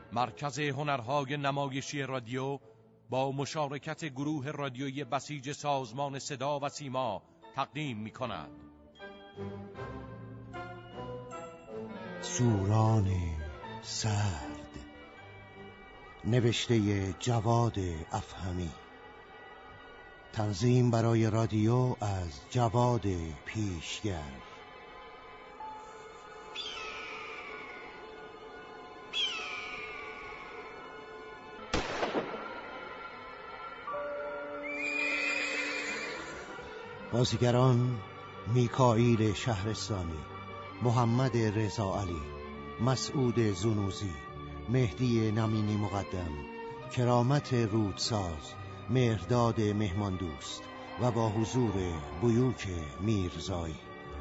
مرکز هنرهای نمایشی رادیو با مشارکت گروه رادیویی بسیج سازمان صدا و سیما تقدیم می‌کند. سوران سرد، نوشته جواد افهمی، تنظیم برای رادیو از جواد پیشگر. بازیگران: میکائیل شهرستانی، محمد رضا علی، مسعود زنوزی، مهدی نمینی مقدم، کرامت رودساز، مهرداد مهماندوست و با حضور بیوک میرزایی.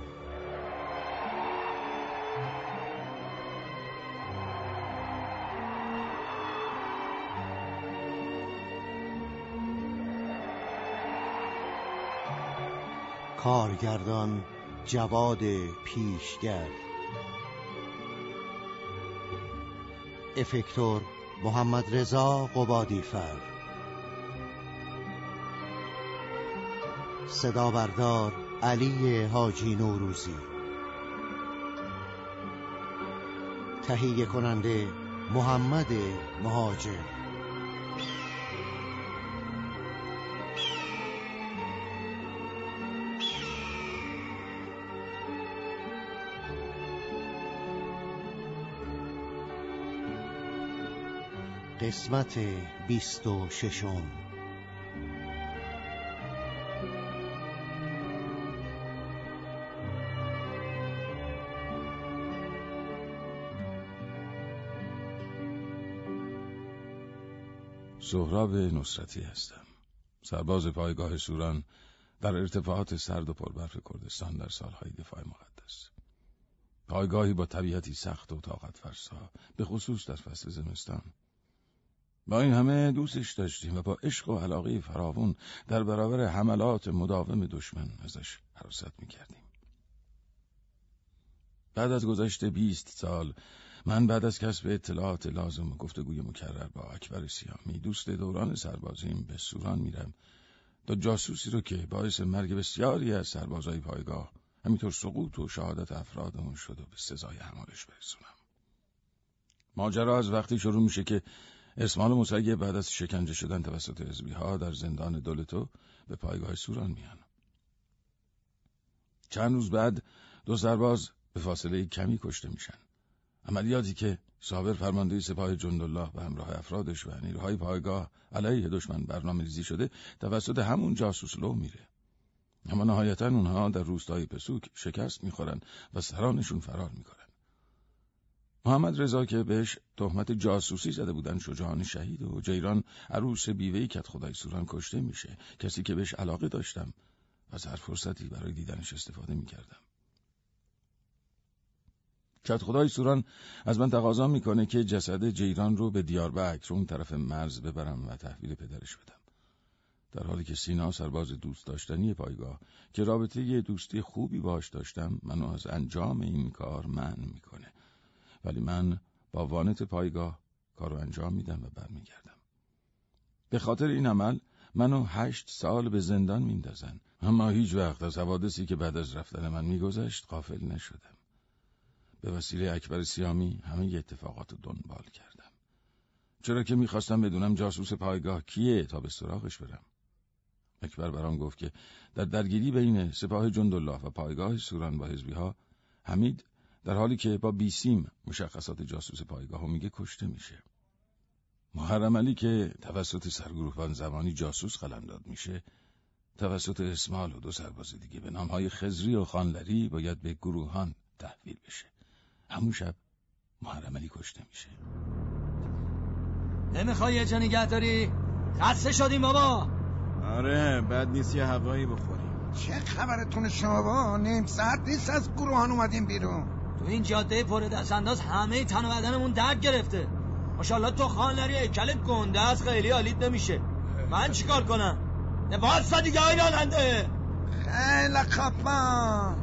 کارگردان جواد پیشگر، افکتور محمد رضا قبادیفر، صدا بردار علی حاجی نوروزی، تهیه کننده محمد مهاجر. قسمت 26. سهراب نصرتی هستم، سرباز پایگاه سوران در ارتفاعات سرد و پربرف کردستان در سالهای دفاع مقدس. پایگاهی با طبیعتی سخت و طاقت فرسا، به خصوص در فصل زمستان. با این همه دوستش داشتیم و با عشق و علاقه فراوان در برابر حملات مداوم دشمن ازش حراست می‌کردیم. بعد از گذشت 20 سال، من بعد از کسب اطلاعات لازم و گفتگوی مکرر با اکبر سیامی، دوست دوران سربازیم، به سوران میرم تا جاسوسی رو که باعث مرگ بسیاری از سربازای پایگاه، همینطور سقوط و شهادت افرادمون شد و به سزای حمالش برسونم. ماجرا از وقتی شروع میشه که اسماعیل موسوی بعد از شکنجه شدن توسط حزبی‌ها در زندان دولتو به پایگاه سوران میان. چند روز بعد 2 سرباز به فاصله کمی کشته میشن. عملیاتی که صابر فرمانده سپاه جندالله به همراه افرادش و نیروهای پایگاه علیه دشمن برنامه‌ریزی شده توسط همون جاسوس لو میره. اما نهایتاً اونها در روستای پسوک شکست میخورن و سرانشون فرار میکنن. محمد رضا که بهش تهمت جاسوسی زده بودن شجاعانه شهید و جیران عروس بیوه‌ای کدخدای سوران کشته میشه، کسی که بهش علاقه داشتم و از هر فرصتی برای دیدنش استفاده میکردم. کدخدای سوران از من تقاضا میکنه که جسد جیران رو به دیاربکر اون طرف مرز ببرم و تحویل پدرش بدم. در حالی که سینا، سرباز دوست داشتنی پایگاه که رابطه یه دوستی خوبی باش داشتم، منو از انجام این کار منع میکنه. ولی من با وانت پایگاه کارو انجام میدم و برمیگردم. به خاطر این عمل منو 8 سال به زندان میندازن، اما هیچ وقت از حوادثی که بعد از رفتن من میگذشت غافل نشدم. به وسیله اکبر سیامی همه اتفاقات رو دنبال کردم، چرا که میخواستم بدونم جاسوس پایگاه کیه تا به سراغش برم. اکبر برام گفت که در درگیری بین سپاه جندالله و پایگاه سوران با حزبی‌ها، حمید در حالی که با بیسیم مشخصات جاسوس پایگاهو میگه کشته میشه. محرم علی که توسط سرگروهبان زمانی جاسوس قلمداد میشه، توسط اسماعیل و 2 سرباز دیگه به نامهای خضری و خانلری باید به گروهان تحویل بشه. همون شب محرم علی کشته میشه. نمیخوای یه جا نگه داری؟ خسته شدیم بابا. آره بد نیست یه هوایی بخوریم. چه خبرتون شما با؟ نیم ساعت نیست از گروهان اومدیم بیرون. تو این جاده پر دست انداز همه تن و بدنمون درد گرفته. ماشاءالله تو خانلری هیکلت گنده است، خیلی حالیت نمیشه. من چیکار کنم؟ واسه دیگه های راننده. خیلی خفن.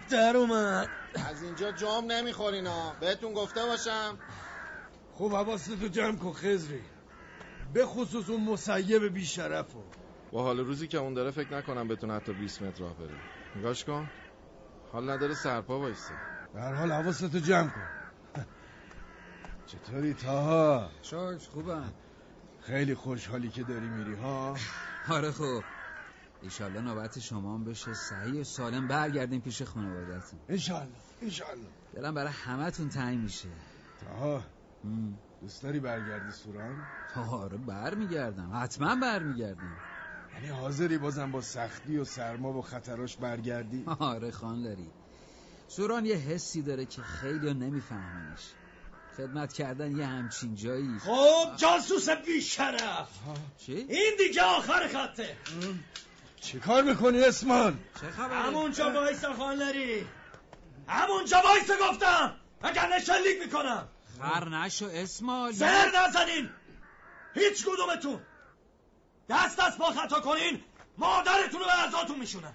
در اومد. از اینجا جام نمیخورین ها، بهتون گفته باشم. خوب حواستو جمع کن خضری، به خصوص اون مسیب بیشرفو. با حال روزی که اون داره فکر نکنم بتونه حتی 20 متر راه بره. نگاش کن، حال نداره سرپا وایسه. به هر حال حواستو جمع کن. چطوری تاها؟ شاش خوبم. خیلی خوشحالی که داری میری ها. آره خوب، ایشالله نوبت شما هم بشه صحیح و سالم برگردیم پیش خانواده‌تون. انشالله. دلم برای همتون تنگ میشه. تاها دوست داری برگردی سوران؟ آره برمیگردم، حتما برمیگردم. یعنی حاضری بازم با سختی و سرما و خطراش برگردی؟ آره خانلری، سوران یه حسی داره که خیلی نمیفهمنش. خدمت کردن یه همچین جایی. خب جاسوس بیشرف، چی؟ این دیگه آخر خطه. چی کار میکنی اسمان؟ چه خبره؟ همونجا وایسا خانلری، همونجا وایسا گفتم، وگرنه شلیک میکنم. خر نشو اسمال. زهر نزنین هیچ کدومتون. دست از پا خطا کنین مادرتون رو به عزاتون میشونن.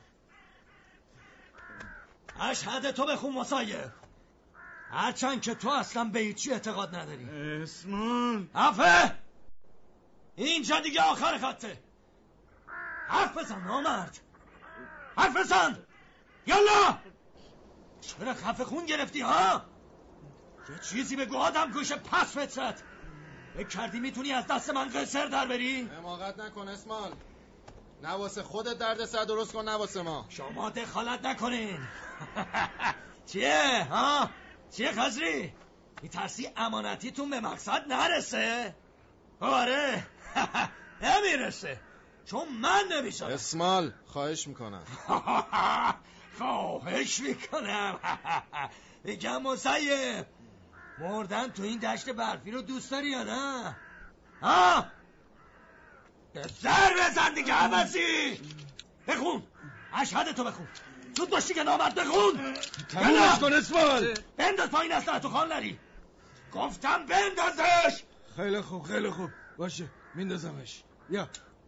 اشهد تو بخون مسایب، هرچند که تو اصلا به هیچی اعتقاد نداری. اسمان عفه، اینجا دیگه آخر خطه. حرف بزن نامرد، حرف بزن. یالا چرا خفه خون گرفتی ها؟ یه چیزی بگو آدم گوشه پس فطرت. فکر کردی میتونی از دست من قصر در بری؟ حماقت نکن اسمال، نه واسه خودت درد سر درست کن نه واسه ما. شما دخالت نکنین. چیه ها؟ چیه خضری؟ میترسی امانتیتون به مقصد نرسه؟ آره. نمیرسه چون من نمیشم. اسمال خواهش میکنم. خواهش میکنم. میگم مسیب، مردن تو این دشت برفی رو دوست داری یا نه؟ ها؟ زر بزن دیگه عوضی. بخون اشهد تو بخون، زود باش دیگه نامرد بخون. تمومش کن اسمان. بنداز پایین از تو خانلری، گفتم بندازش. خیلی خوب باشه میندازمش. یا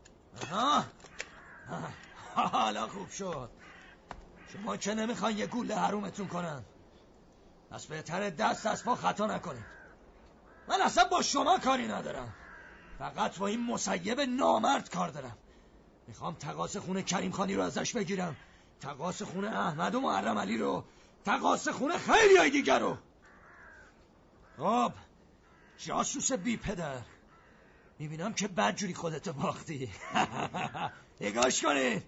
حالا خوب شد. شما که نمیخواین یه گوله حرومتون کنن، پس بهتره دست از پا خطا نکنید. من اصلا با شما کاری ندارم، فقط با این مسیب نامرد کار دارم. میخوام تقاص خونه کریم خانی رو ازش بگیرم، تقاص خونه احمد و محرم علی رو، تقاص خونه خیلی های دیگر رو. خب جاسوس بی پدر، میبینم که بدجوری خودتو باختی. نگاش کنید.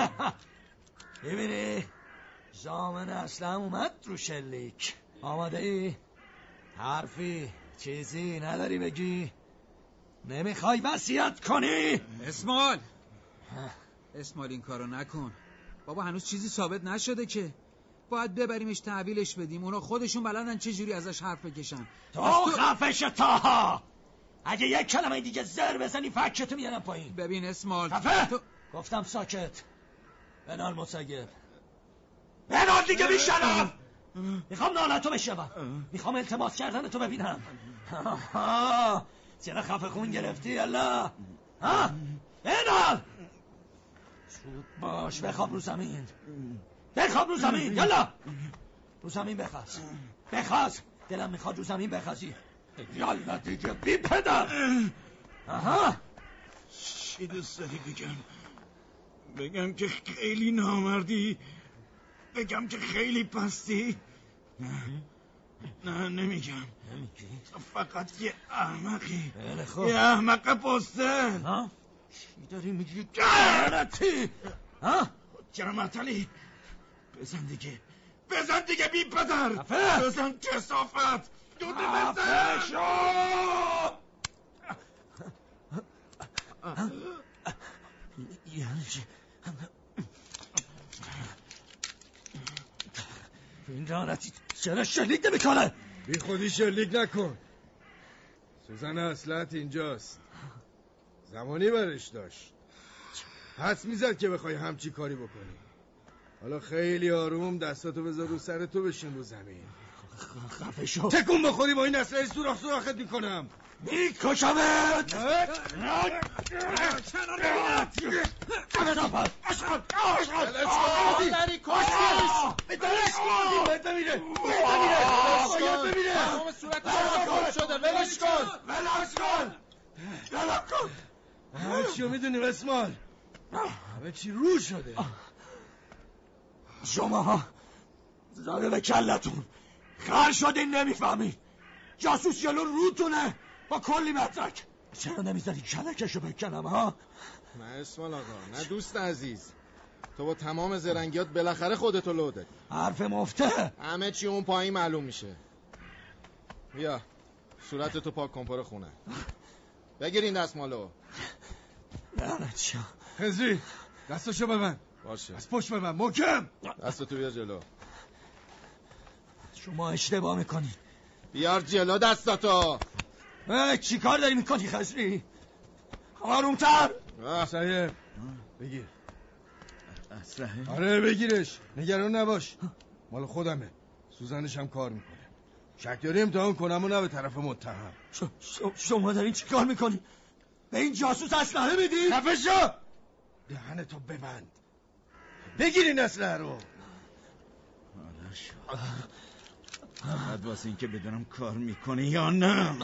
میبینی زامن اسلم اومد رو شلیک. آماده ای؟ حرفی چیزی نداری بگی؟ نمیخوای وصیت کنی؟ اسمال این کارو نکن بابا، هنوز چیزی ثابت نشده که. باید ببریمش تحویلش بدیم، اونا خودشون بلدن چه جوری ازش حرف بکشن. تو خفش تاها، اگه یک کلمه دیگه زر بزنی فکتو میارم پایین. ببین اسمال خفه گفتم ساکت. بنال مسیب، بنال دیگه بیشرف. میخوام نالتو بشنوم، میخوام التماس کردن تو ببینم. چرا خفه خون گرفتی الله؟ ها بنال، زود باش بخواب رو زمین، بخواب رو زمین. یالا رو زمین بخواز. دلم میخواد رو زمین بخوازی. یالا دیگه بی پدر. آها چی دوست داری بگم که خیلی نامردی؟ بگم که خیلی پستی؟ نه نمیگم. فقط یه احمقی، یه احمق پسته. ها چی داری میگی؟ گرنتی. ها جرمت علی، بزن دیگه بی پدر. بزن کسافت. دوده بزن. این رانتی چرا شلیک نمیکنه؟ بی خودی شلیک نکن. سوزن اصلت اینجاست، زمانی برش داشت، حدس میزد که بخوای همچی کاری بکنی. حالا خیلی آروم دستاتو بذار رو سر تو، بشین رو زمین. خفه شو. تکون بخوری با این اسلحه سوراخت میکنم. میکشمت. همه چی رو میدونی اسمال؟ همه چی رو شده. شما زده به کلتون خر شدین نمیفهمید. جاسوس جلو روتونه با کلی مدرک. چرا نمیذاری کلکشو بکنم ها؟ نه اسمال آقا، نه دوست عزیز، تو با تمام زرنگیات بالاخره خودتو لو دادی. حرف مفته. همه چی اون پایین معلوم میشه. بیا صورتتو پاک کن پر خونه. بگیر این دستمالو. نه چیا خزری دستشو ببند. باشه از پشت ببند محکم. دستتو بیار جلو. شما اشتباه میکنی. بیار جلو دستاتو. چی کار داری میکنی خزری؟ آرومتر. اسلحه بگیر. اسلحه؟ آره بگیرش، نگران نباش، مال خودمه. سوزنش هم کار میکنه. شک داری امتحان کنم و نه به طرف متهم. شما دارین چی کار میکنی؟ به این جاسوس اسلحه میدی؟ خفه شو. دهنتو ببند. بگیر این اسلحه رو. حالا شد. فقط واسه این که بدونم کار میکنه یا نه.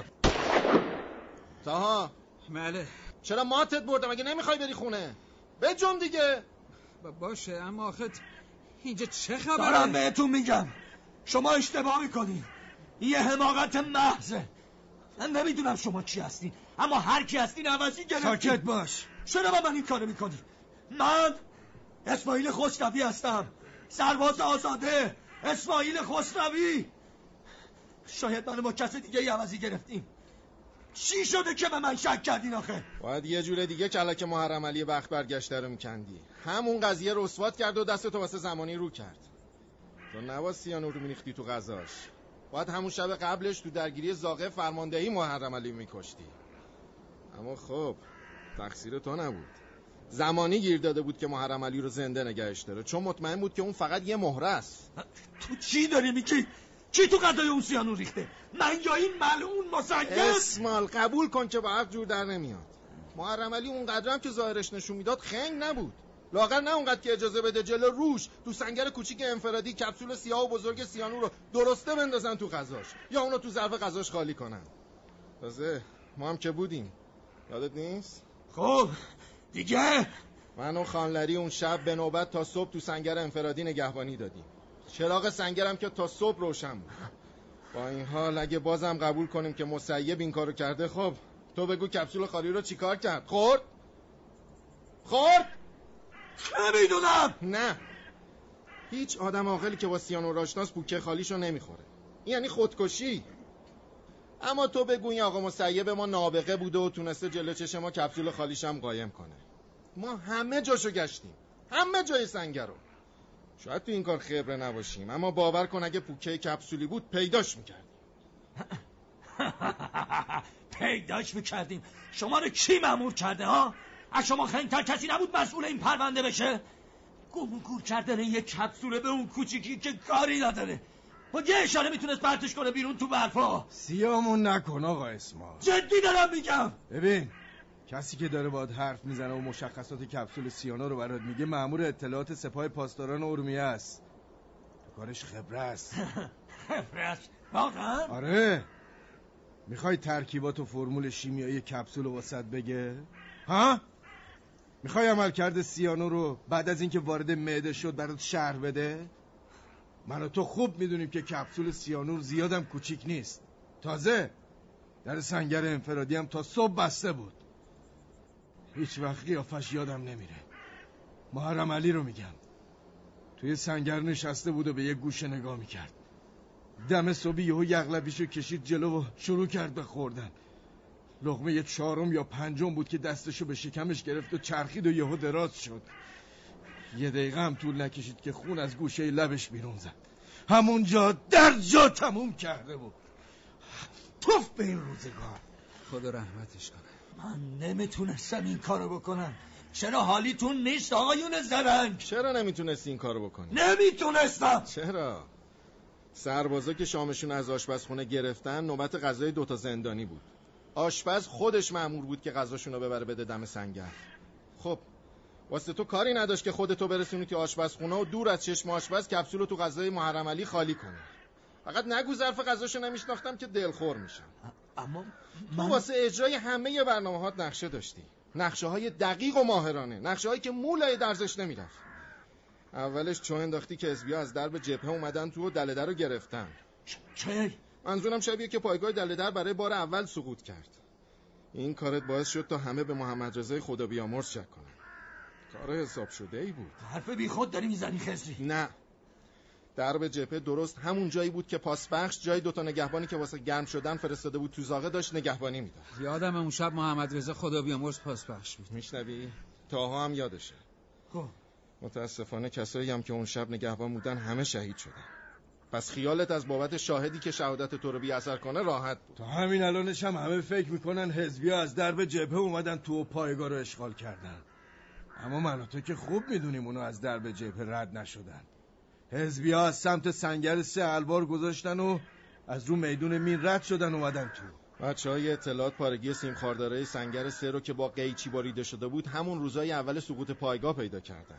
تاها. بله. چرا ماتت بردم؟ مگه نمیخوای بری خونه؟ بجم دیگه. باشه اما آخه اینجا چه خبره؟ دارم بهتون میگم شما اشتباه میکنی. یه حماقت محضه. من نمیدونم شما چی هستین، اما هر کی هستین عوضی گرفتین. ساکت باش. چرا با من این کارو میکنی؟ من اسماعیل خسروی هستم، سرباز آزاده اسماعیل خسروی. شاید منو با کس دیگه عوضی گرفتین. چی شده که به من شک کردین آخه؟ باید یه جور دیگه کلک محرم علی بخت برگشته رو میکندی. همون قضیه رسوات کرد و دستتو واسه زمانی رو کرد. تو نباید سیانور رو میریختی تو غذاش. باید همون شب قبلش تو درگیری زاغه فرماندهی محرم علی میکشتی. اما خب تقصیر تو نبود. زمانی گیر داده بود که محرم علی رو زنده نگهش داره، چون مطمئن بود که اون فقط یه مهره است. تو چی داری میگی؟ کی تو غذای اون سیانور ریخته؟ من یا این ملعون مسگس؟ اسمال قبول کن که با حق جور در نمیاد. محرم علی اونقدرم که ظاهرش نشون میداد خنگ نبود. لاغر نه اونقدر که اجازه بده جلو روش تو سنگر کوچیک انفرادی کپسول سیاه و بزرگ سیانور رو درسته بندازن تو غذاش یا اونو تو ظرف غذاش خالی کنن. تازه ما هم که بودیم، یادت نیست؟ خب دیگه من و خانلری اون شب به نوبت تا صبح تو سنگر انفرادی نگهبانی دادیم. چراغ سنگرم که تا صبح روشن بود. با این حال اگه بازم قبول کنیم که مسیب این کارو کرده، خب تو بگو کپسول خالی رو چیکار کرد؟ خورد؟ نمیدونم. نه، هیچ آدم عاقلی که با سیانور آشناس بوکه خالیشو نمیخوره. یعنی خودکشی. اما تو بگو این آقا مسیب ما نابغه بوده و تونسته جلو چشم ما کپسول خالیش هم قایم کنه. ما همه جاشو گشتیم، همه جای سنگر رو. شاید تو این کار خبره نباشیم، اما باور کن اگه پوکه کپسولی بود پیداش میکردیم. پیداش میکردیم؟ شما رو کی مأمور کرده ها؟ از شما خنگ‌تر کسی نبود مسئول این پرونده بشه؟ گم و گور کردن یک کپسوله به اون کوچیکی که کاری نداره، با یه اشاره میتونست پرتش کنه بیرون تو برفا. سیامون نکن آقا اسماعیل. جدی دارم میگم. ببین کسی که داره باهات حرف میزنه و مشخصات کپسول سیانا رو برات میگه مأمور اطلاعات سپاه پاسداران ارومیه است. تو کارش خبره است. خبره است؟ واقعا؟ آره. میخوای ترکیبات و فرمول شیمیایی کپسول رو واسط بگه؟ ها؟ میخوای عملکرد سیانو رو بعد از اینکه وارد معده شد برات شرح بده؟ من و تو خوب میدونیم که کپسول سیانور زیادم کوچیک نیست. تازه در سنگر انفرادی هم تا صبح بسته بود. هیچ وقت قیافش یادم نمیره. محرم علی رو میگم. توی سنگر نشسته بود و به یه گوشه نگاه میکرد. دم صبحی یهو یغلبیشو کشید جلو و شروع کرد به خوردن. لقمه 4 یا 5 بود که دستشو به شکمش گرفت و چرخید و یهو دراز شد. 1 دقیقه هم طول نکشید که خون از گوشه لبش بیرون زد. همونجا در جا تموم کرده بود. توف به این روزگار. خدا رحمتش کنه. من نمیتونستم این کارو بکنم. چرا حالیتون نیست آقایون زرنگ؟ چرا نمیتونستی این کارو بکنی؟ نمیتونستم. چرا؟ سربازا که شامشون از آشپزخونه گرفتن، نوبت غذای 2 زندانی بود. آشپز خودش مأمور بود که غذاشون رو ببره بده دم سنگر. خب واسه تو کاری نداشت که خودتو برسونی تو آشپزخونه و دور از چشم آشپز کپسولو تو غذای محرم علی خالی کنی. فقط نگو ظرف غذاشو نمیشناختم که دلخور میشم. اما تو واسه اجرای همه برنامه‌هات نقشه داشتی، نقشه‌های دقیق و ماهرانه، نقشه‌هایی که مولای درزش نمیرفت. اولش چون انداختی که حزبی‌ها از درب جبهه اومدن تو و دلدر رو گرفتن. چه؟ منظورم شبیه که پایگاه دلدر برای بار اول سقوط کرد. این کارت باعث شد تا همه به محمد رضای خدا بیامرز شک کنن. کار حساب شده ای بود. حرف بی خود داری میزنی خضری. نه، درب جبهه درست همون جایی بود که پاسبخش جای 2 نگهبانی که واسه گرم شدن فرستاده بود تو زاغه داشت نگهبانی میداد. یادم اون شب محمد رضا خدا بیامرز پاسبخش بود. میشنوی؟ تاها هم یادشه. متاسفانه کسایی هم که اون شب نگهبان بودن همه شهید شدن. پس خیالت از بابت شاهدی که شهادت تو رو بی اثر کنه راحت بود. تا همین الانش هم همه فکر میکنن حزبی‌ها از درب جبهه اومدن تو و پایگاه رو اشغال کردن. اما من و تو که خوب میدونیم اونو از درب جبهه رد نشدن. حزبی‌ها از سمت سنگر 3 الوار گذاشتن و از رو میدون مین رد شدن اومدن تو. بچه‌های اطلاعات پارگی سیم خاردارای سنگر 3 رو که با قیچی باریده شده بود همون روزای اول سقوط پایگاه پیدا کردن.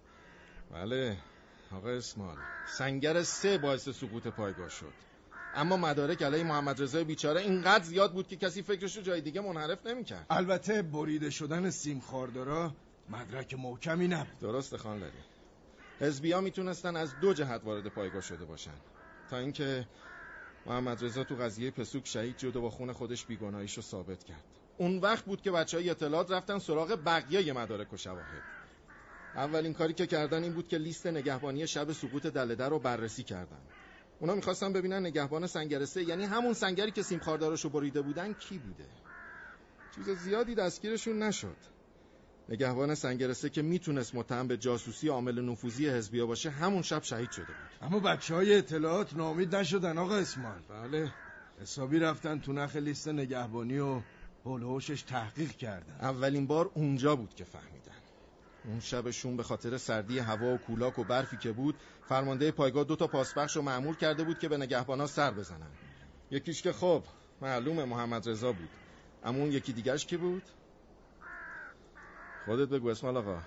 بله آقا اسماعیل، سنگر 3 باعث سقوط پایگاه شد. اما مدارک علیه محمد رضای بیچاره اینقدر زیاد بود که کسی فکرشو جای دیگه منحرف نمی‌کرد. البته بریده شدن سیم خاردارا مدرک محکمی نبود. درسته خانلری. حزبی‌ها میتونستن از 2 جهت وارد پایگاه شده باشن، تا اینکه محمد رضا تو قضیه پسوک شهید شد و با خون خودش بیگناهیشو ثابت کرد. اون وقت بود که بچهای اطلاعات رفتن سراغ بقیه مدارک و شواهد. اولین کاری که کردن این بود که لیست نگهبانی شب سقوط دلدر رو بررسی کردن. اونا میخواستن ببینن نگهبان سنگر 3، یعنی همون سنگری که سیم خارداراشو بریده بودن، کی بوده. چیز زیادی دستگیرشون نشد. نگهبان سنگر 3 که میتونست متهم به جاسوسی عامل نفوذی حزبی‌ها باشه همون شب شهید شده بود. اما بچهای اطلاعات ناامید نشدن آقا اسماعیل. بله، حسابی رفتن تو نخ لیست نگهبانی و حول و حوشش تحقیق کردن. اولین بار اونجا بود که فهمیدن. اون شبشون به خاطر سردی هوا و کولاک و برفی که بود، فرمانده پایگاه 2 پاسبخش رو مأمور کرده بود که به نگهبانا سر بزنن. یکیش که خب معلومه محمد رضا بود. اما اون یکی دیگرش کی بود؟ خودت بگو اسماعیل آقا.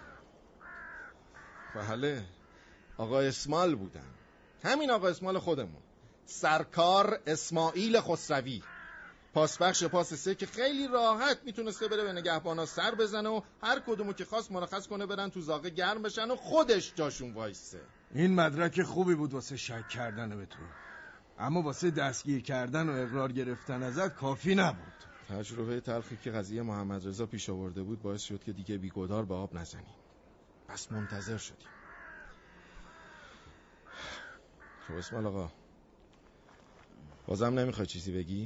بله، آقا اسماعیل بودن. همین آقا اسماعیل خودمون، سرکار اسماعیل خسروی، پاسبخش پاس 3 که خیلی راحت میتونسته بره به نگهبانا سر بزنه و هر کدومو که خواست مرخص کنه برن تو زاغه گرم بشن و خودش جاشون وایسه. این مدرک خوبی بود واسه شک کردن به تو، اما واسه دستگیر کردن و اقرار گرفتن ازت کافی نبود. تجربه تلخی که قضیه محمد رضا پیش آورده بود باعث شد که دیگه بیگدار به آب نزنیم. پس منتظر شدیم. خب اسماعیل آقا، بازم نمیخوای چیزی بگی؟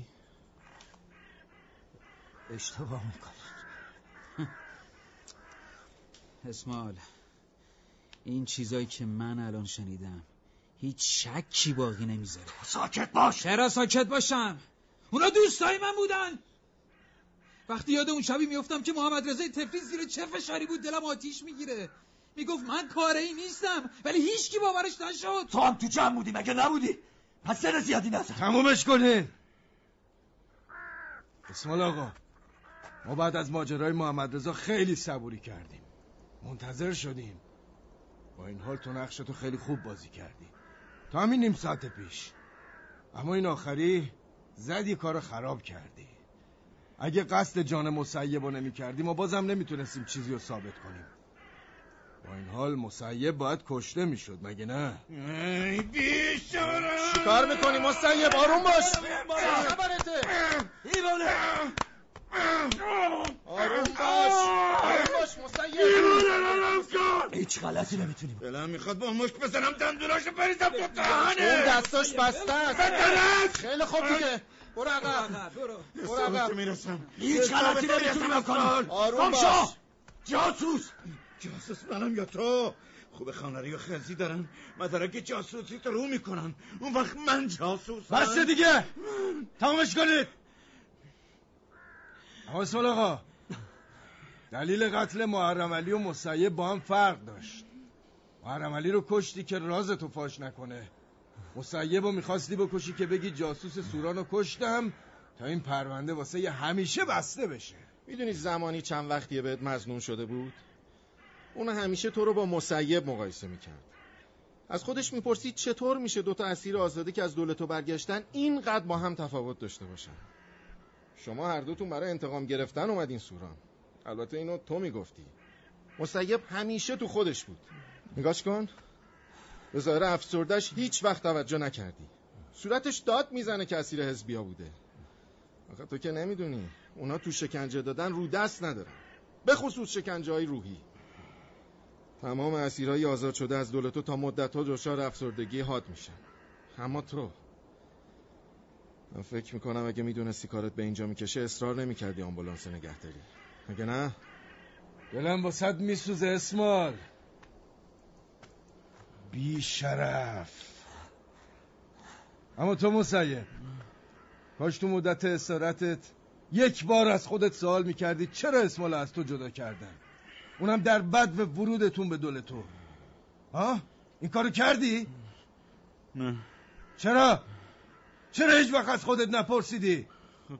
اشتباه میکنید اسماعیل. این چیزایی که من الان شنیدم هیچ شکی باقی نمیذاره. ساکت باش. چرا ساکت باشم؟ اونا دوستای من بودن. وقتی یاد اون شبی میافتم که محمد رضای تفلیس زیر چه فشاری بود دلم آتیش میگیره. میگفت من کاری نیستم، ولی هیچکی باورش نشد. تو هم تو جمع بودی مگه نبودی؟ پس سر زیادی نزن. تمومش کنین. اسماعیل آقا، ما بعد از ماجرای محمد رضا خیلی صبوری کردیم، منتظر شدیم. با این حال تو نقشتو خیلی خوب بازی کردی تا همین نیم ساعت پیش. اما این آخری زدی کارو خراب کردی. اگه قصد جان مسیبو نمی کردی ما بازم نمیتونستیم چیزی رو ثابت کنیم. با این حال مسیب باید کشته میشد مگه نه؟ ای بیشتره. چیکار میکنی مسیب؟ آروم باش. خبرته. ایوانه. آروم باش مسیب. هیچ غلطی نمیتونیم. دلم میخواد با مشت بزنم دندوناشو بریزم تو دهنه. اون دستاش بسته است. خیلی خوب دیگه. برو عقب. برو عقب. میرسم. هیچ غلطی نمیتونیم بکنیم. آروم باش. جاسوس منم یا تو؟ خوب خانری و خزی دارن مدارک جاسوسی تو رو میکنن، اون وقت من جاسوسم. بس دیگه، تمامش کنید. اما اسماعیل آقا، دلیل قتل محرم علی و مسیب با هم فرق داشت. محرم علی رو کشتی که رازتو فاش نکنه، مسیبو میخواستی بکشی که بگی جاسوس سورانو کشتم تا این پرونده واسه یه همیشه بسته بشه. میدونی زمانی چند وقتیه بهت مظنون شده بود؟ اون همیشه تو رو با مسیب مقایسه میکرد. از خودش میپرسید چطور میشه دوتا اسیر آزاده که از دولتو برگشتن اینقدر با هم تفاوت داشته باشن. شما هر دوتون برای انتقام گرفتن اومدین سوران. البته اینو تو میگفتی. مسیب همیشه تو خودش بود. نگاش کن. به ظاهر افسردش هیچ وقت توجه نکردی. صورتش داد میزنه که اسیر حزبیا بوده. آخه تو که نمیدونی اونا تو شکنجه دادن رو دست ندارن، به خصوص شکنجه های روحی. تمام اسیرهای آزاد شده از دولتو تا مدت‌ها دچار افسردگی حاد میشن. اما تو، من فکر میکنم اگه میدونستی کارت به اینجا میکشه اصرار نمیکردی آمبولانس نگه داری. مگه نه؟ دلم واسد میسوزه اسمال. بی شرف. اما تو مسیب، کاش تو مدت اسارتت یک بار از خودت سوال میکردی چرا اسمال از تو جدا کردن، اونم در بد و ورودتون به دولتو. ها؟ این کارو کردی؟ نه. چرا هیچ وقت از خودت نپرسیدی؟ خب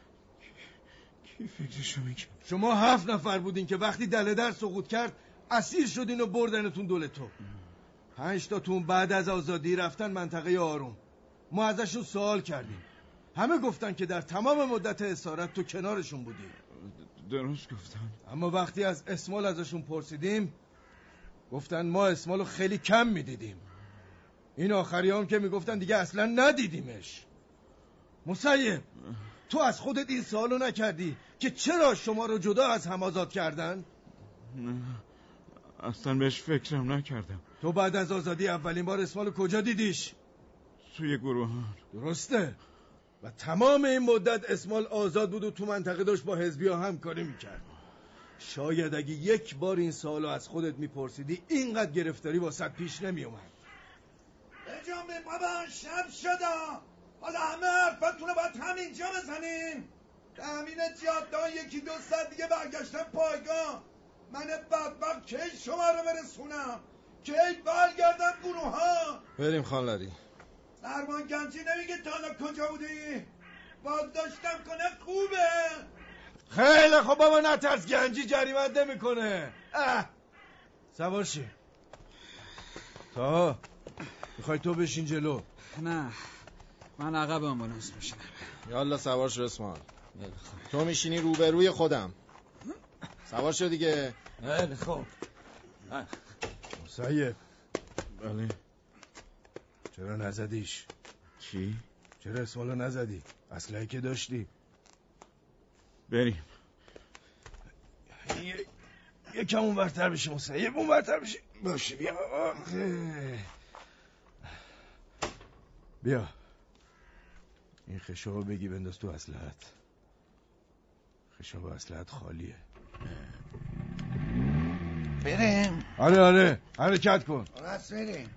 کی فکرشو میکنه؟ شما 7 نفر بودین که وقتی دله در سقوط کرد اسیر شدین و بردنتون دولتو. 5 تاتون بعد از آزادی رفتن منطقه آروم. ما ازشون سوال کردیم، همه گفتن که در تمام مدت اسارت تو کنارشون بودی. درست گفتن. اما وقتی از اسمال ازشون پرسیدیم گفتن ما اسمالو خیلی کم میدیدیم. این آخری هم که میگفتن دیگه اصلا ندیدیمش. مسیب، تو از خودت این سوالو نکردی که چرا شما رو جدا از هم آزاد کردن؟ نه اصلا بهش فکرم نکردم. تو بعد از آزادی اولین بار اسمالو کجا دیدیش؟ توی گروهان. درسته. و تمام این مدت اسمال آزاد بود و تو منطقه داشت با حزبی‌ها همکاری میکرد. شاید اگه یک بار این سوالو از خودت میپرسیدی اینقدر گرفتاری واسط پیش نمیومد. بجنبین بابا، شب شده. حالا همه حرفتونه باید همینجا بزنین. تأمین جاده یکی 2 ساعت دیگه برگشتن پایگاه. من بدبخت کی شما رو برسونم؟ کی برگردن گروه ها؟ بریم خانلری. درمان گنجی نمیگه تا حالا کجا بودی؟ بازداشتم کنه خوبه. خیلی خب بابا نترس، گنجی جریمت نمیکنه. سوار شی. تا میخوای تو بشین جلو؟ نه من عقب آمبولانس میشینم. یالا سوار شو اسمال. تو میشینی روبروی خودم. سوار شو دیگه. خیلی خوب. مسیب. بله. چرا نزدیش؟ کی؟ چرا اسمالو نزدی؟ اسلحه که داشتی. بریم. یکم اون برتر بشی مسیب، اون برتر بشی. باشه بیا. بیا این خشابو بگی بنداز تو اسلحت. خشاب اسلحت خالیه. بریم. آره حرکت کن. بس بریم.